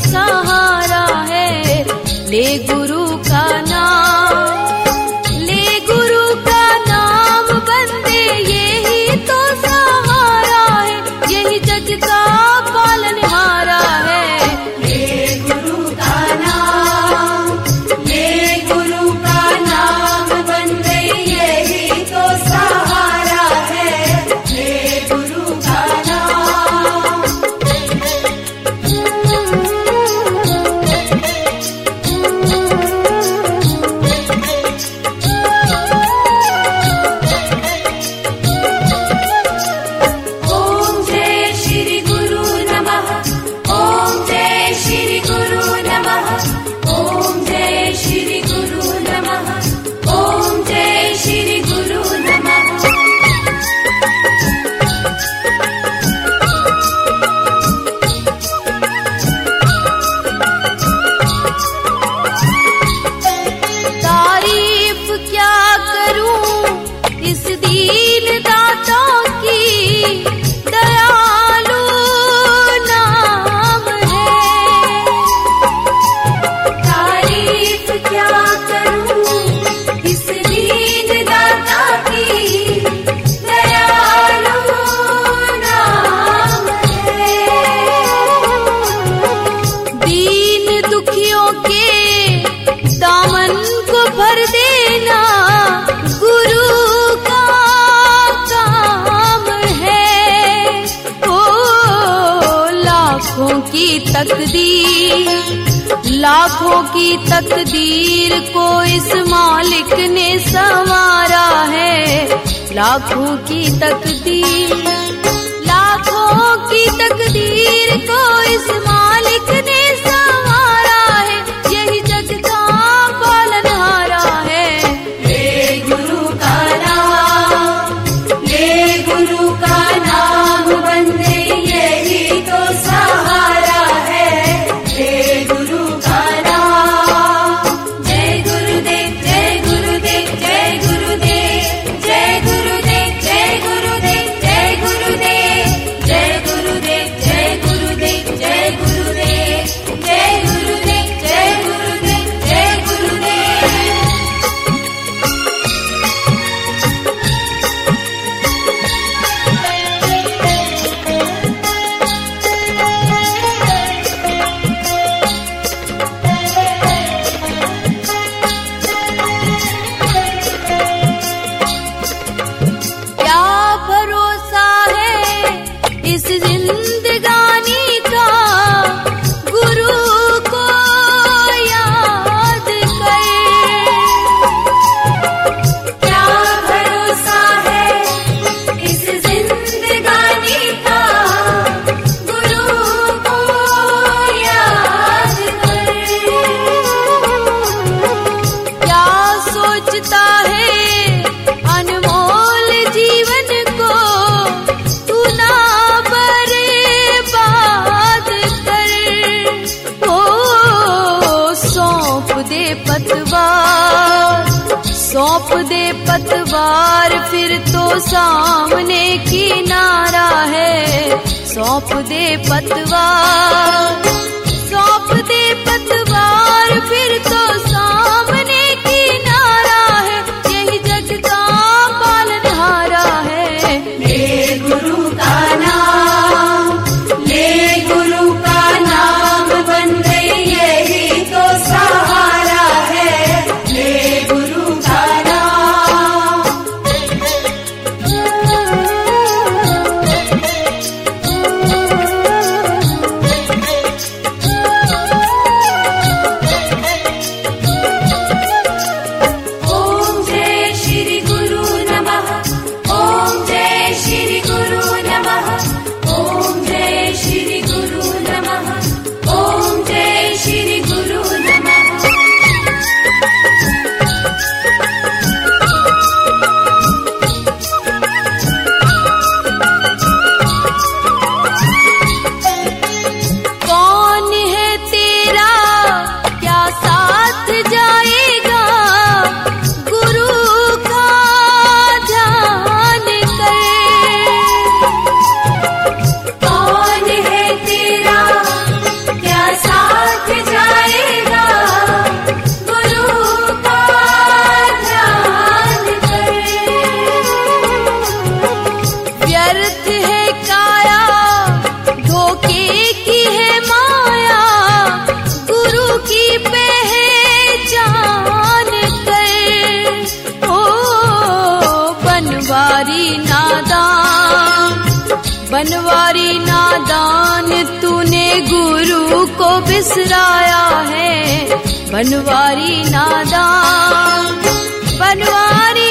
सहारा है। ले गुरु का नाम, ले गुरु का नाम बंदे, यही तो सहारा है, यही जग का पालनहारा है। ले गुरु का नाम, ले गुरु का नाम बंदे, यही तो सहारा है। ले गुरु का नाम। ओम जय श्री गुरु नमः, ओम जय श्री गुरु नमः, ओम जय श्री गुरु नमः, ओम जय श्री गुरु नमः। तारीफ क्या करूं इस दीन दाता की, दयालु नाम है। तारीफ क्या करूं इस दीन दाता की, दयालु नाम है। दीन दुखियों के दामन को भर देना गुरु का काम है। ओ लाखों की तकदीर, लाखों की तकदीर को इस मालिक ने संवारा है। लाखों की तकदीर, लाखों की तकदीर को इस मालिक ने संवारा है, यही जग का पालनहारा है। ले गुरु का नाम, ले गुरु का नाम बंदे, यही तो सहारा है। ले गुरु का नाम। जय गुरुदेव, जय गुरुदेव, जय गुरुदेव, जय गुरुदेव, जय गुरुदेव, जय गुरुदेव, जय गुरुदेव, जय गुरुदेव, जय गुरुदेव, जय गुरुदेव, जय गुरुदेव, जय गुरुदेव। क्या भरोसा है इस जिंदगानी का, गुरु को याद कर। क्या भरोसा है इस जिंदगानी का, गुरु को याद कर। क्या सोचता है अनमोल जीवन को, तू ना बर्बाद कर। ओ सौंप दे पतवार, सौंप दे पतवार, फिर तो सामने किनारा है। सौंप दे पतवार, सौंप दे पतवार, फिर तो सामने किनारा है, यही जग का पालनहारा है। ले गुरु का नाम, ले गुरु का नाम बंदे, यही तो सहारा है। ले गुरु का नाम। बनवारी नादान तूने गुरु को बिसराया है, बनवारी नादान, बनवारी